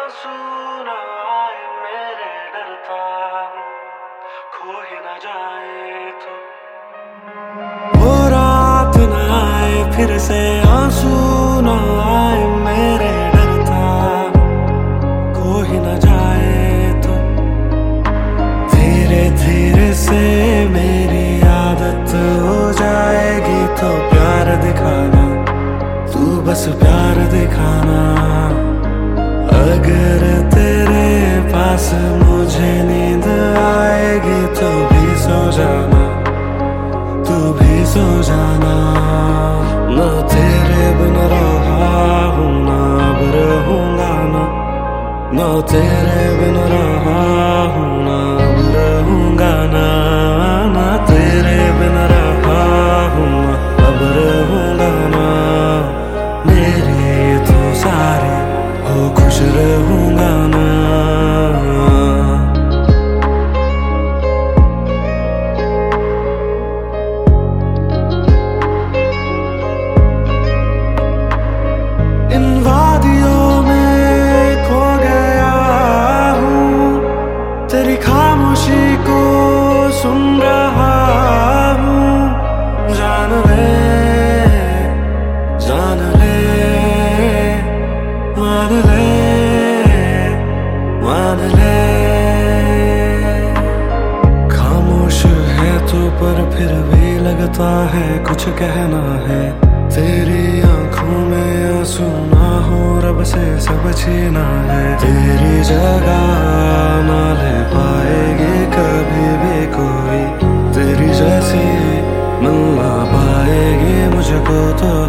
आंसू ना आए मेरे डरता हूँ खो ही ना जाए तो वो रात ना आए फिर से आंसू ना आए मेरे डरता हूँ खो ही ना जाए तो धीरे धीरे से मेरी आदत हो जाएगी तो प्यार दिखाना तू बस प्यार दिखाना अगर तेरे पास मुझे नींद आएगी तो भी सो जाना तू भी सो जाना ना तेरे बिन रहा हूँ ना अब रहूँगा ना तेरे बिन रहा हूँ ना अब रहूँगा ना तेरे बिन रहा हूँ ना अब रहूँगा ना मेरे तो सारे हो खुश रहूँगा ना इन वादियों में खो गया हूँ तेरी खामोशी को सुन रहा हूँ जान ले मान ले मान ले खामोश है तो पर फिर भी लगता है कुछ कहना है तेरी आंखों में आंसू ना हो रब से सब छीना है तेरी जगह ना ले पाएगी कभी भी कोई तेरी जैसी मिल ना पाएगी मुझको तो